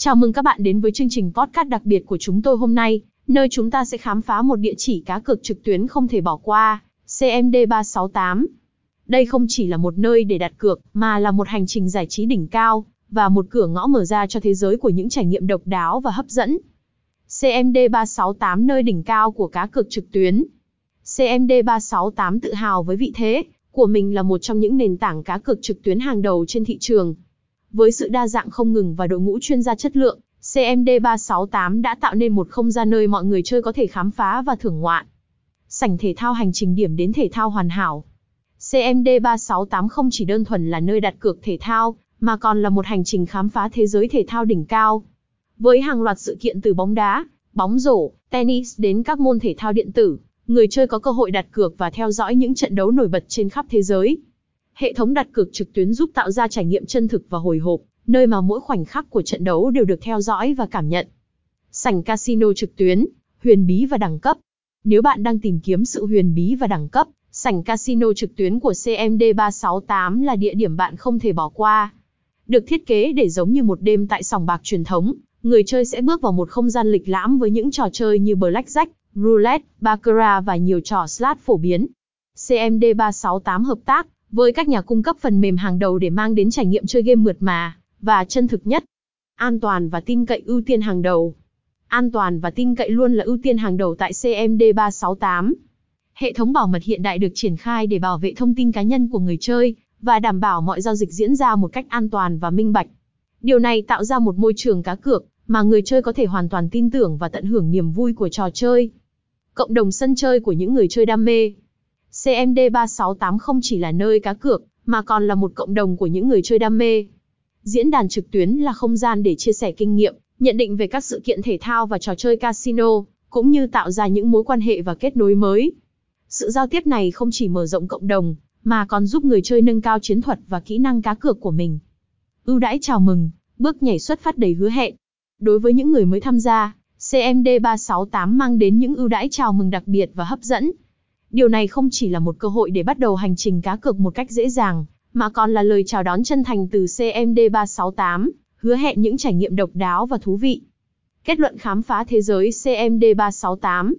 Chào mừng các bạn đến với chương trình podcast đặc biệt của chúng tôi hôm nay, nơi chúng ta sẽ khám phá một địa chỉ cá cược trực tuyến không thể bỏ qua, CMD368. Đây không chỉ là một nơi để đặt cược, mà là một hành trình giải trí đỉnh cao, và một cửa ngõ mở ra cho thế giới của những trải nghiệm độc đáo và hấp dẫn. CMD368, nơi đỉnh cao của cá cược trực tuyến. CMD368 tự hào với vị thế của mình là một trong những nền tảng cá cược trực tuyến hàng đầu trên thị trường. Với sự đa dạng không ngừng và đội ngũ chuyên gia chất lượng, CMD368 đã tạo nên một không gian nơi mọi người chơi có thể khám phá và thưởng ngoạn. Sảnh thể thao hành trình điểm đến thể thao hoàn hảo. CMD368 không chỉ đơn thuần là nơi đặt cược thể thao, mà còn là một hành trình khám phá thế giới thể thao đỉnh cao. Với hàng loạt sự kiện từ bóng đá, bóng rổ, tennis đến các môn thể thao điện tử, người chơi có cơ hội đặt cược và theo dõi những trận đấu nổi bật trên khắp thế giới. Hệ thống đặt cược trực tuyến giúp tạo ra trải nghiệm chân thực và hồi hộp, nơi mà mỗi khoảnh khắc của trận đấu đều được theo dõi và cảm nhận. Sảnh casino trực tuyến, huyền bí và đẳng cấp. Nếu bạn đang tìm kiếm sự huyền bí và đẳng cấp, sảnh casino trực tuyến của CMD368 là địa điểm bạn không thể bỏ qua. Được thiết kế để giống như một đêm tại sòng bạc truyền thống, người chơi sẽ bước vào một không gian lịch lãm với những trò chơi như blackjack, roulette, baccarat và nhiều trò slot phổ biến. CMD368 hợp tác với các nhà cung cấp phần mềm hàng đầu để mang đến trải nghiệm chơi game mượt mà và chân thực nhất. An toàn và tin cậy ưu tiên hàng đầu. An toàn và tin cậy luôn là ưu tiên hàng đầu tại CMD368. Hệ thống bảo mật hiện đại được triển khai để bảo vệ thông tin cá nhân của người chơi và đảm bảo mọi giao dịch diễn ra một cách an toàn và minh bạch. Điều này tạo ra một môi trường cá cược mà người chơi có thể hoàn toàn tin tưởng và tận hưởng niềm vui của trò chơi. Cộng đồng sân chơi của những người chơi đam mê. CMD368 không chỉ là nơi cá cược, mà còn là một cộng đồng của những người chơi đam mê. Diễn đàn trực tuyến là không gian để chia sẻ kinh nghiệm, nhận định về các sự kiện thể thao và trò chơi casino, cũng như tạo ra những mối quan hệ và kết nối mới. Sự giao tiếp này không chỉ mở rộng cộng đồng, mà còn giúp người chơi nâng cao chiến thuật và kỹ năng cá cược của mình. Ưu đãi chào mừng, bước nhảy xuất phát đầy hứa hẹn. Đối với những người mới tham gia, CMD368 mang đến những ưu đãi chào mừng đặc biệt và hấp dẫn. Điều này không chỉ là một cơ hội để bắt đầu hành trình cá cược một cách dễ dàng, mà còn là lời chào đón chân thành từ CMD368, hứa hẹn những trải nghiệm độc đáo và thú vị. Kết luận khám phá thế giới CMD368.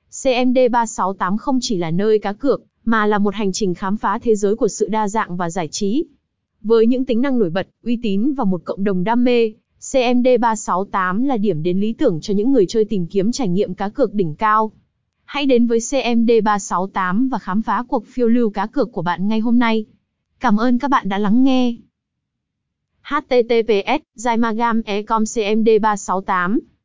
CMD368 không chỉ là nơi cá cược, mà là một hành trình khám phá thế giới của sự đa dạng và giải trí. Với những tính năng nổi bật, uy tín và một cộng đồng đam mê, CMD368 là điểm đến lý tưởng cho những người chơi tìm kiếm trải nghiệm cá cược đỉnh cao. Hãy đến với CMD368 và khám phá cuộc phiêu lưu cá cược của bạn ngay hôm nay. Cảm ơn các bạn đã lắng nghe. https://zymagam.com CMD368